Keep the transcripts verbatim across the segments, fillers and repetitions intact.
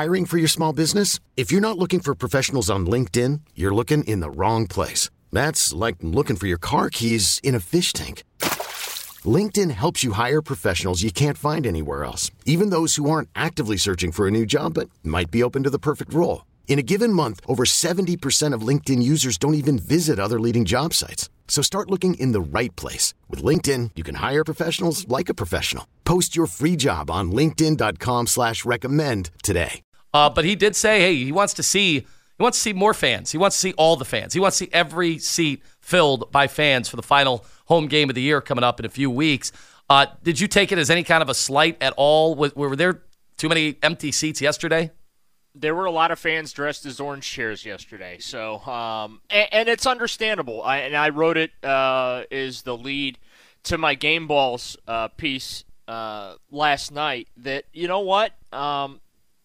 Hiring for your small business? If you're not looking for professionals on LinkedIn, you're looking in the wrong place. That's like looking for your car keys in a fish tank. LinkedIn helps you hire professionals you can't find anywhere else, even those who aren't actively searching for a new job but might be open to the perfect role. In a given month, over seventy percent of LinkedIn users don't even visit other leading job sites. So start looking in the right place. With LinkedIn, you can hire professionals like a professional. Post your free job on linkedin.com slash recommend today. Uh, but he did say, hey, he wants to see he wants to see more fans. He wants to see all the fans. He wants to see every seat filled by fans for the final home game of the year coming up in a few weeks. Uh, did you take it as any kind of a slight at all? Were, were there too many empty seats yesterday? There were a lot of fans dressed as orange chairs yesterday, so um, and, and it's understandable. I, and I wrote it uh, as the lead to my Game Balls uh, piece uh, last night. That you know what, um,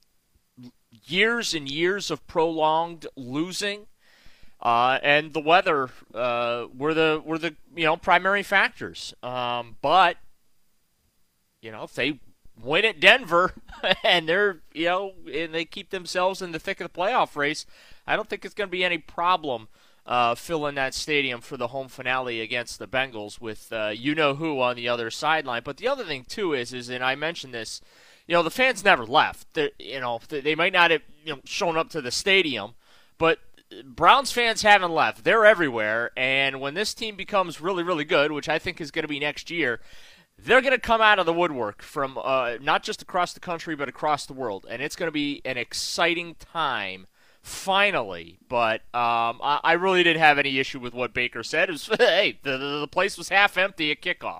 years and years of prolonged losing, uh, and the weather uh, were the were the you know primary factors. Um, but you know if they win at Denver, and they're, you know, and they keep themselves in the thick of the playoff race, I don't think it's going to be any problem uh, filling that stadium for the home finale against the Bengals with uh, you-know-who on the other sideline. But the other thing, too, is, is, and I mentioned this, you know, the fans never left. They're, you know, they might not have you know, shown up to the stadium, but Browns fans haven't left. They're everywhere, and when this team becomes really, really good, which I think is going to be next year, they're going to come out of the woodwork from uh, not just across the country but across the world, and it's going to be an exciting time, finally. But um, I, I really didn't have any issue with what Baker said. It was, hey, the, the, the place was half empty at kickoff.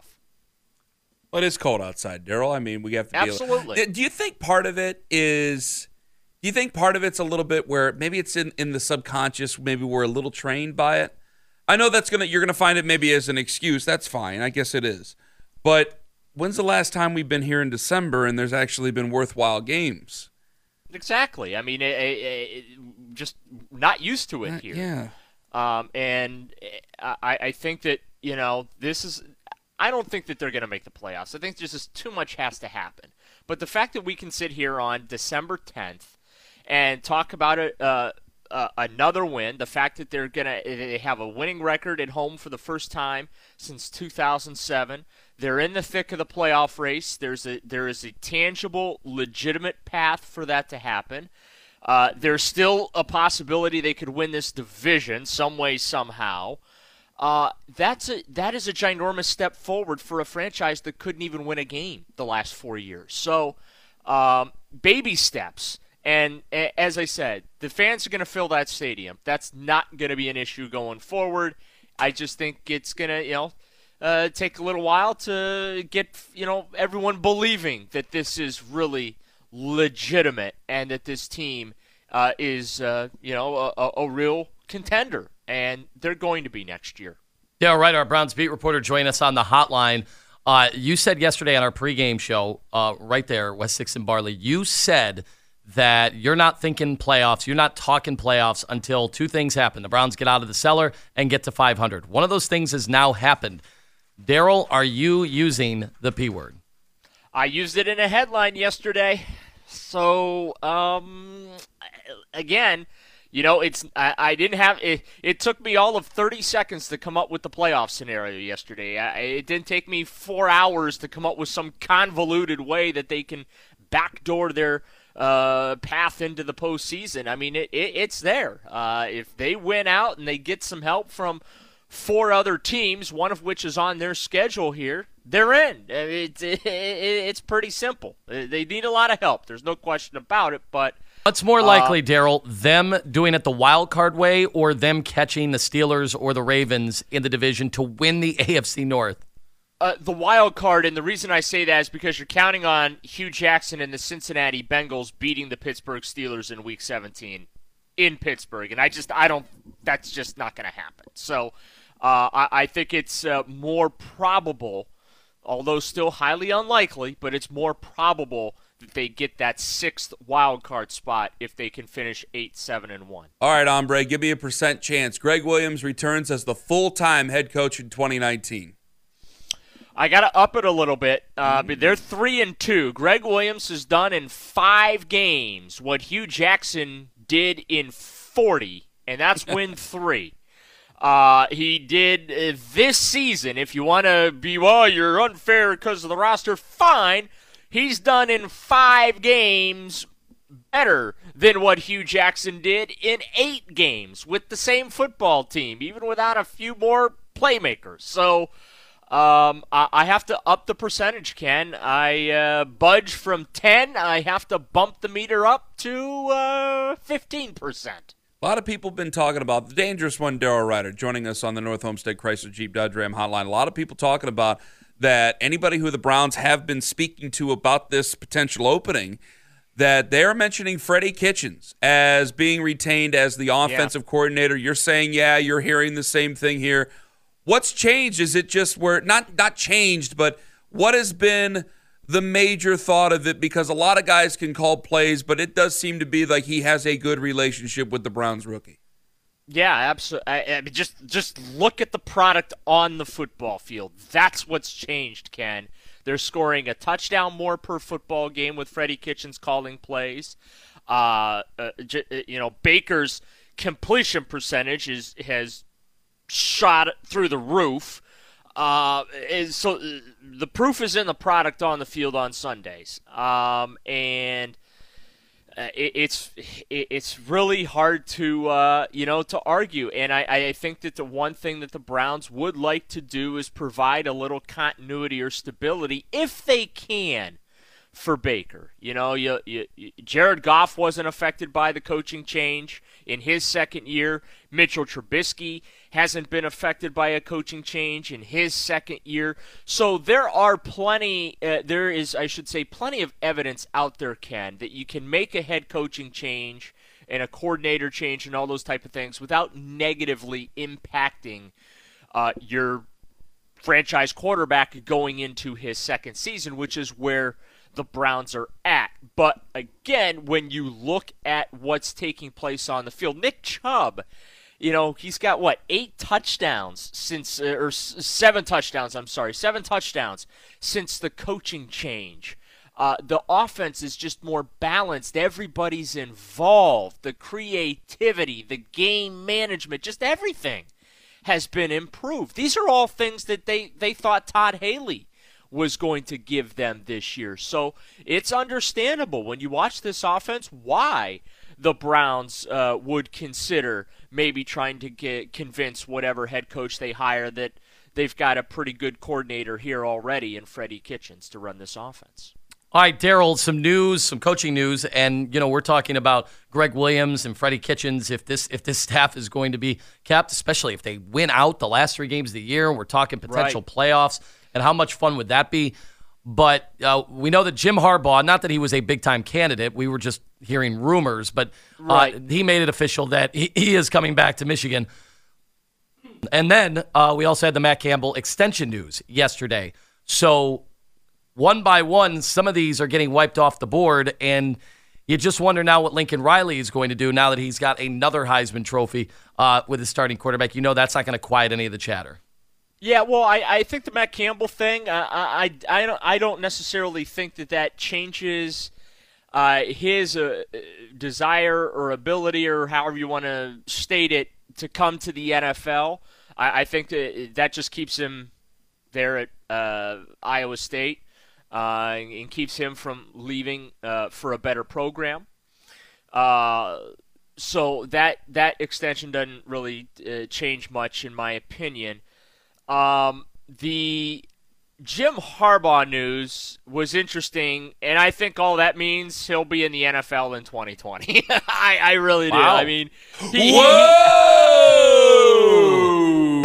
Well, it is cold outside, Daryl. I mean, we have to Absolutely. Deal. Do you think part of it is – do you think part of it's a little bit where maybe it's in, in the subconscious, maybe we're a little trained by it? I know that's gonna you're going to find it maybe as an excuse. That's fine. I guess it is. But when's the last time we've been here in December and there's actually been worthwhile games? Exactly. I mean, it, it, it, just not used to it uh, here. Yeah. Um, and I, I think that, you know, this is – I don't think that they're going to make the playoffs. I think just too much has to happen. But the fact that we can sit here on December tenth and talk about it, uh, uh, another win, the fact that they're going to – they have a winning record at home for the first time since two thousand seven – they're in the thick of the playoff race. There's a there is a tangible, legitimate path for that to happen. Uh, there's still a possibility they could win this division some way, somehow. Uh, that's a that is a ginormous step forward for a franchise that couldn't even win a game the last four years. So, um, baby steps. And a- as I said, the fans are going to fill that stadium. That's not going to be an issue going forward. I just think it's going to, you know. Uh, take a little while to get, you know, everyone believing that this is really legitimate and that this team uh, is, uh, you know, a, a real contender, and they're going to be next year. Yeah, right. Our Browns beat reporter joined us on the hotline. Uh, you said yesterday on our pregame show, uh, right there, West six and Barley, you said that you're not thinking playoffs, you're not talking playoffs until two things happen. The Browns get out of the cellar and get to five hundred. One of those things has now happened. Daryl, are you using the P word? I used it in a headline yesterday. So, um, again, you know, it's I, I didn't have it. It took me all of thirty seconds to come up with the playoff scenario yesterday. I, it didn't take me four hours to come up with some convoluted way that they can backdoor their uh, path into the postseason. I mean, it, it, it's there. Uh, if they win out and they get some help from four other teams, one of which is on their schedule here, they're in. It's it, it, it's pretty simple. They need a lot of help. There's no question about it. But what's more likely, uh, Daryl, them doing it the wild card way or them catching the Steelers or the Ravens in the division to win the A F C North? Uh, the wild card, and the reason I say that is because you're counting on Hugh Jackson and the Cincinnati Bengals beating the Pittsburgh Steelers in Week seventeen in Pittsburgh, and I just I don't. That's just not going to happen. So. Uh, I, I think it's uh, more probable, although still highly unlikely, but it's more probable that they get that sixth wild card spot if they can finish eight, seven, and one. All right, Ombre, give me a percent chance. Greg Williams returns as the full-time head coach in twenty nineteen. I got to up it a little bit. Uh, but they're three and two. Greg Williams has done in five games what Hugh Jackson did in forty, and that's win three. Uh, he did uh, this season. If you want to be, well, you're unfair because of the roster, fine. He's done in five games better than what Hugh Jackson did in eight games with the same football team, even without a few more playmakers. So um, I, I have to up the percentage, Ken. I uh, budge from ten. I have to bump the meter up to uh, fifteen percent. A lot of people have been talking about the dangerous one, Daryl Ryder, joining us on the North Homestead Chrysler Jeep Dodge Ram hotline. A lot of people talking about that anybody who the Browns have been speaking to about this potential opening, that they're mentioning Freddie Kitchens as being retained as the offensive yeah. coordinator. You're saying, yeah, you're hearing the same thing here. What's changed? Is it just where, not not changed, but what has been the major thought of it? Because a lot of guys can call plays, but it does seem to be like he has a good relationship with the Browns rookie. Yeah, absolutely. I, I mean, just just look at the product on the football field. That's what's changed, Ken. They're scoring a touchdown more per football game with Freddie Kitchens calling plays. Uh, uh, j- you know, Baker's completion percentage is has shot through the roof. Uh, is, so the proof is in the product on the field on Sundays. Um, and uh, it, it's it, it's really hard to uh, you know to argue. And I, I think that the one thing that the Browns would like to do is provide a little continuity or stability if they can for Baker. You know, you, you, you, Jared Goff wasn't affected by the coaching change in his second year. Mitchell Trubisky hasn't been affected by a coaching change in his second year. So there are plenty, uh, there is, I should say, plenty of evidence out there, Ken, that you can make a head coaching change and a coordinator change and all those type of things without negatively impacting uh, your franchise quarterback going into his second season, which is where the Browns are at. But again, when you look at what's taking place on the field, Nick Chubb, you know, he's got, what, eight touchdowns since, uh, or s- seven touchdowns, I'm sorry, seven touchdowns since the coaching change. Uh, the offense is just more balanced. Everybody's involved. The creativity, the game management, just everything has been improved. These are all things that they, they thought Todd Haley was going to give them this year. So it's understandable when you watch this offense why the Browns uh, would consider maybe trying to get convince whatever head coach they hire that they've got a pretty good coordinator here already in Freddie Kitchens to run this offense. All right, Daryl, some news, some coaching news, and you know we're talking about Greg Williams and Freddie Kitchens. If this if this staff is going to be kept, especially if they win out the last three games of the year, we're talking potential right. playoffs, and how much fun would that be? But uh, we know that Jim Harbaugh, not that he was a big-time candidate, we were just hearing rumors, but uh, right. he made it official that he, he is coming back to Michigan. And then uh, we also had the Matt Campbell extension news yesterday. So one by one, some of these are getting wiped off the board, and you just wonder now what Lincoln Riley is going to do now that he's got another Heisman Trophy uh, with his starting quarterback. You know that's not going to quiet any of the chatter. Yeah, well, I, I think the Matt Campbell thing, uh, I, I, I, don't, I don't necessarily think that that changes uh, his uh, desire or ability or however you want to state it to come to the N F L. I, I think that, that just keeps him there at uh, Iowa State uh, and, and keeps him from leaving uh, for a better program. Uh, so that, that extension doesn't really uh, change much in my opinion. Um, the Jim Harbaugh news was interesting, and I think all that means he'll be in the N F L in twenty twenty. I, I really do. Wow. I mean, he, whoa!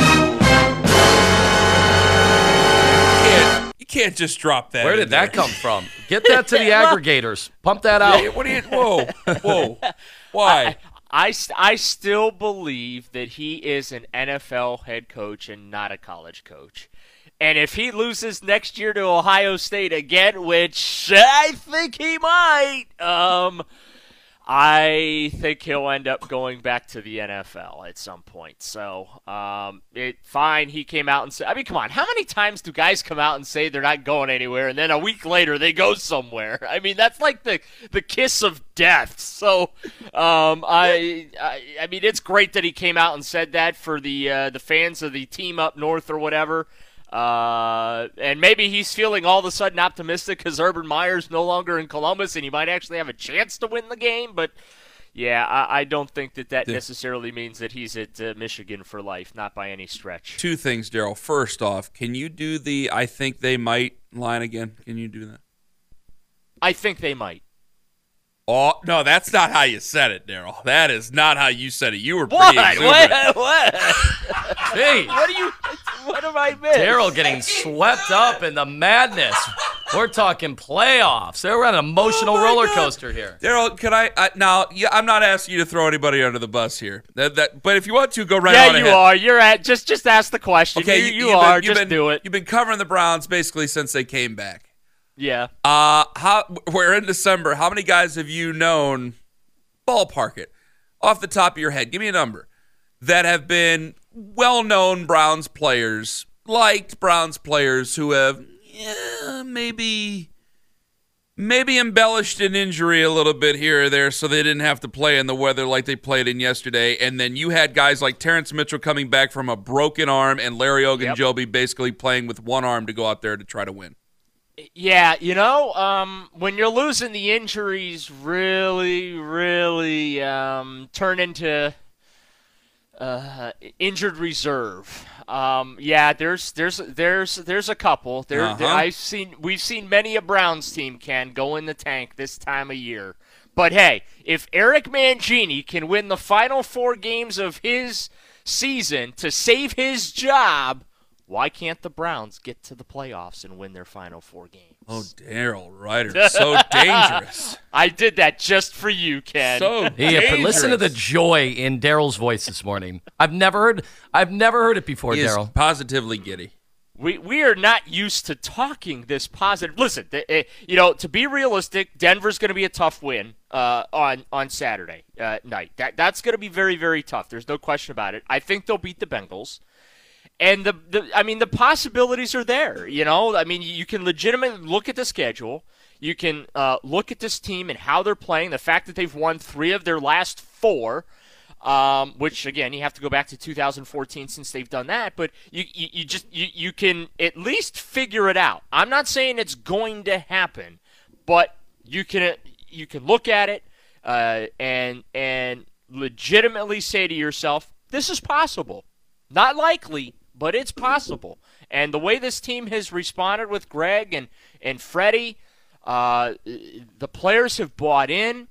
You can't, you can't just drop that. Where did that come from? Get that to the aggregators. Pump that out. Yeah, what do you? Whoa, whoa! Why? I, I, I still believe that he is an N F L head coach and not a college coach. And if he loses next year to Ohio State again, which I think he might, um, I think he'll end up going back to the N F L at some point. So, um, it fine. He came out and said, I mean, come on. How many times do guys come out and say they're not going anywhere, and then a week later they go somewhere? I mean, that's like the, the kiss of death. So, um, I, I I mean, it's great that he came out and said that for the uh, the fans of the team up north or whatever. Uh, and maybe he's feeling all of a sudden optimistic because Urban Meyer's no longer in Columbus and he might actually have a chance to win the game. But, yeah, I, I don't think that that necessarily means that he's at uh, Michigan for life, not by any stretch. Two things, Daryl. First off, can you do the I think they might line again? Can you do that? I think they might. Oh, no, that's not how you said it, Daryl. That is not how you said it. You were pretty What? exuberant. What? What? Hey, What do you? What have I missed? Daryl getting swept up in the madness. We're talking playoffs. They're on an emotional Oh, roller God. coaster here. Daryl, can I uh, now? Yeah, I'm not asking you to throw anybody under the bus here. That, that, but if you want to, go right Yeah, on you ahead. are. You're at. Just, just ask the question. Okay, you, you, you you've are. Been, you've just been, do it. You've been covering the Browns basically since they came back. Yeah. Uh, how we're in December. How many guys have you known? Ballpark it off the top of your head. Give me a number that have been well-known Browns players, liked Browns players who have yeah, maybe maybe embellished an injury a little bit here or there so they didn't have to play in the weather like they played in yesterday. And then you had guys like Terrence Mitchell coming back from a broken arm and Larry Ogunjobi yep. basically playing with one arm to go out there to try to win. Yeah, you know, um, when you're losing, the injuries really, really um, turn into uh, injured reserve. Um, yeah, there's there's there's there's a couple. There, uh-huh. there I've seen we've seen many a Browns team can go in the tank this time of year. But hey, if Eric Mangini can win the final four games of his season to save his job, why can't the Browns get to the playoffs and win their final four games? Oh, Daryl Ryder, so dangerous. I did that just for you, Ken. So Yeah, dangerous. but listen to the joy in Daryl's voice this morning. I've never heard I've never heard it before, He is Daryl. positively giddy. We we are not used to talking this positive. Listen, the, uh, you know, to be realistic, Denver's going to be a tough win uh, on on Saturday uh, night. That that's going to be very very tough. There's no question about it. I think they'll beat the Bengals. And, the, the I mean, the possibilities are there, you know. I mean, you can legitimately look at the schedule. You can uh, look at this team and how they're playing, the fact that they've won three of their last four, um, which, again, you have to go back to two thousand fourteen since they've done that. But you, you, you just you, you can at least figure it out. I'm not saying it's going to happen, but you can you can look at it uh, and and legitimately say to yourself, this is possible. Not likely, but it's possible. And the way this team has responded with Greg and, and Freddie, uh, the players have bought in.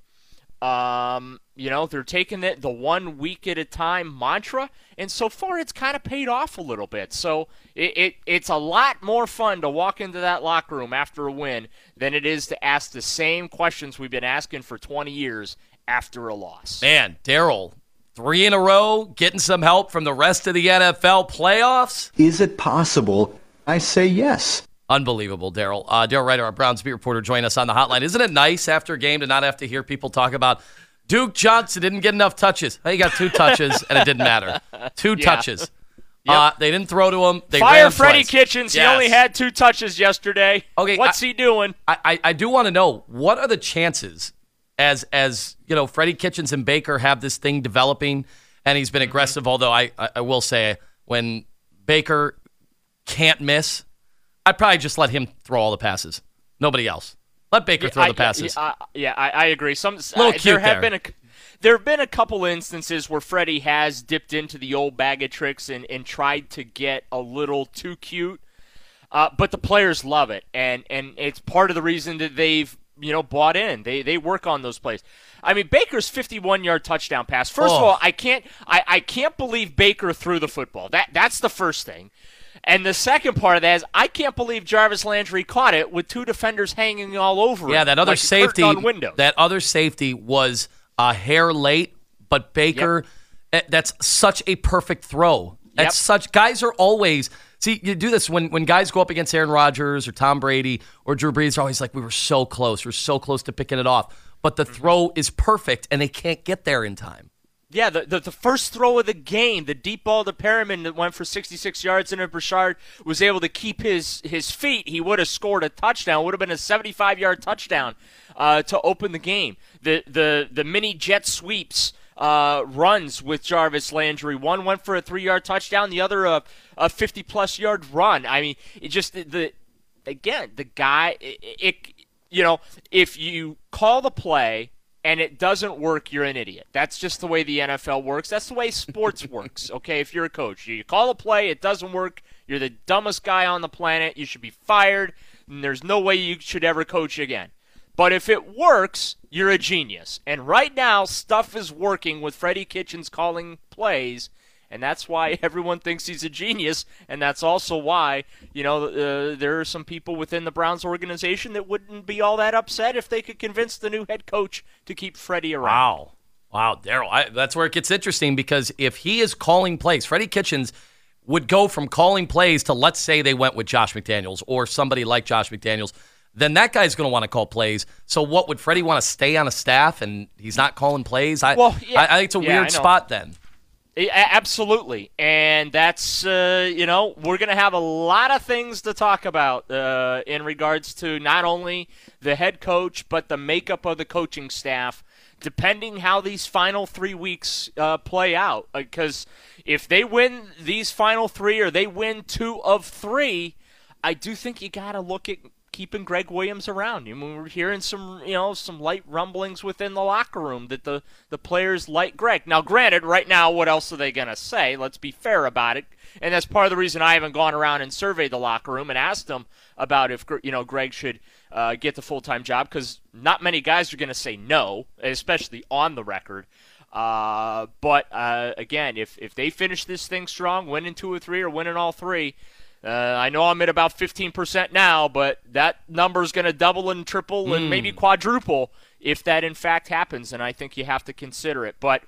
Um, you know, they're taking it the one week at a time mantra. And so far, it's kind of paid off a little bit. So it, it it's a lot more fun to walk into that locker room after a win than it is to ask the same questions we've been asking for twenty years after a loss. Man, Daryl, three in a row, getting some help from the rest of the N F L playoffs. Is it possible? I say yes. Unbelievable, Daryl. Uh, Daryl Ryder, our Browns beat reporter, join us on the hotline. Isn't it nice after a game to not have to hear people talk about Duke Johnson didn't get enough touches? He got two touches, and it didn't matter. Two Yeah. touches. Yep. Uh, they didn't throw to him. They Fire ran Freddie twice. Kitchens. Yes. He only had two touches yesterday. Okay, What's I- he doing? I, I, I do want to know, what are the chances as, as you know, Freddie Kitchens and Baker have this thing developing, and he's been aggressive, although I, I, I will say when Baker can't miss, I'd probably just let him throw all the passes. Nobody else. Let Baker Yeah, throw I- the passes. Yeah, I, yeah, I, I agree. Some Little uh, cute there have there. been a there have been a couple instances where Freddie has dipped into the old bag of tricks and, and tried to get a little too cute. Uh, but the players love it, and, and it's part of the reason that they've you know bought in. They they work on those plays. I mean, Baker's fifty-one-yard touchdown pass. First Oh. of all, I can't I, I can't believe Baker threw the football. That that's the first thing. And the second part of that is I can't believe Jarvis Landry caught it with two defenders hanging all over it. Yeah, that other like a safety. curtain on windows. That other safety was a hair late, but Baker. eh, That's such a perfect throw. That's Yep. such. Guys are always see. You do this when when guys go up against Aaron Rodgers or Tom Brady or Drew Brees. They're always like, we were so close. We're so close to picking it off. but the throw is perfect and they can't get there in time. Yeah, the, the the first throw of the game, the deep ball to Perriman that went for sixty-six yards, and if Brashard was able to keep his, his feet, he would have scored a touchdown. It would have been a seventy-five-yard touchdown uh, to open the game. The the the mini jet sweeps uh, runs with Jarvis Landry. One went for a three-yard touchdown, the other a, a fifty-plus-yard run. I mean, it just the, the again the guy. It, it you know if you call the play and it doesn't work, you're an idiot. That's just the way the N F L works. That's the way sports works, okay, if you're a coach. You call a play, it doesn't work, you're the dumbest guy on the planet, you should be fired, and there's no way you should ever coach again. But if it works, you're a genius. And right now, stuff is working with Freddie Kitchens calling plays, and that's why everyone thinks he's a genius, and that's also why, you know, uh, there are some people within the Browns organization that wouldn't be all that upset if they could convince the new head coach to keep Freddie around. Wow. Wow, Daryl, that's where it gets interesting, because if he is calling plays, Freddie Kitchens would go from calling plays to, let's say they went with Josh McDaniels or somebody like Josh McDaniels, then that guy's going to want to call plays. So what, would Freddie want to stay on a staff and he's not calling plays? I, well, yeah, I, I think it's a yeah, weird spot then. Absolutely, and that's, uh, you know, we're going to have a lot of things to talk about uh, in regards to not only the head coach, but the makeup of the coaching staff, depending how these final three weeks uh, play out. Because if they win these final three or they win two of three, I do think you got to look at keeping Greg Williams around. I mean, we're hearing some, you know, some light rumblings within the locker room that the, the players like Greg. Now, granted, right now, what else are they going to say? Let's be fair about it. And that's part of the reason I haven't gone around and surveyed the locker room and asked them about if, you know, Greg should uh, get the full-time job, because not many guys are going to say no, especially on the record. Uh, but, uh, again, if, if they finish this thing strong, winning two or three or winning all three, Uh, I know I'm at about fifteen percent now, but that number is going to double and triple mm. and maybe quadruple if that in fact happens, and I think you have to consider it. But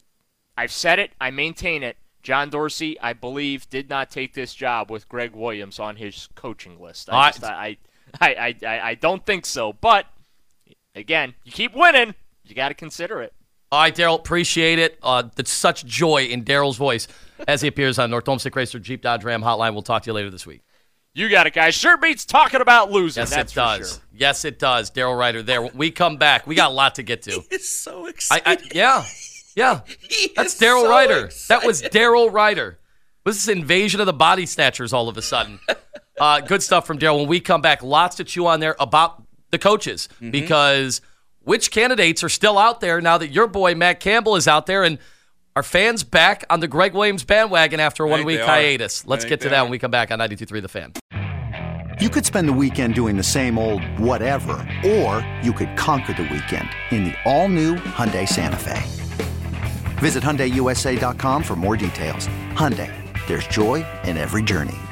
I've said it, I maintain it. John Dorsey, I believe, did not take this job with Greg Williams on his coaching list. I, just, I, I, I, I don't think so. But, again, you keep winning, you got to consider it. All right, Daryl, appreciate it. Uh, that's such joy in Daryl's voice as he appears on North Olmsted Chrysler Jeep Dodge Ram Hotline. We'll talk to you later this week. You got it, guys. Sure beats talking about losing. Yes, that's it does. For sure. Yes, it does. Daryl Ryder there. When we come back, we got a lot to get to. He is so excited. I, I, yeah, yeah. He That's is Daryl so Ryder. excited. That was Daryl Ryder. This is invasion of the body snatchers all of a sudden. Uh, good stuff from Daryl. When we come back, lots to chew on there about the coaches, mm-hmm. because which candidates are still out there now that your boy Matt Campbell is out there, and are fans back on the Greg Williams bandwagon after a one-week hiatus? Let's get to that are. when we come back on ninety-two point three The Fan. You could spend the weekend doing the same old whatever, or you could conquer the weekend in the all-new Hyundai Santa Fe. Visit Hyundai U S A dot com for more details. Hyundai, there's joy in every journey.